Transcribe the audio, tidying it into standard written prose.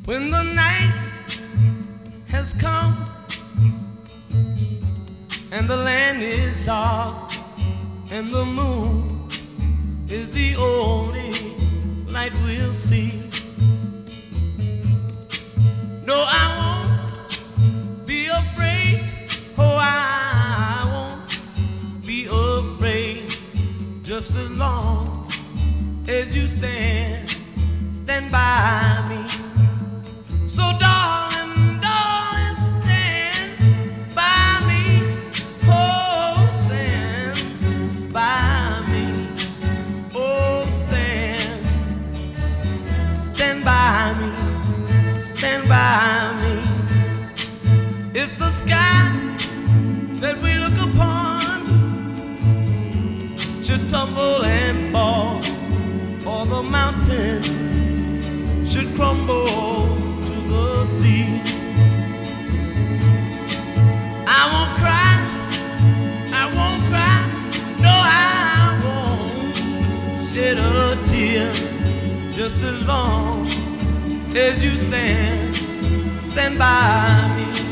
When the night has come and the land is dark and the moon is the only light we'll see. No, I won't be afraid. Oh, I won't be afraid. Just as long as you stand by me. So darling, darling, stand by me. Oh, stand by me. Oh, stand by me. Stand by me. If the sky that we look upon should tumble and fall, or the mountain should crumble to the sea, I won't cry, no, I won't shed a tear. Just as long as you stand by me.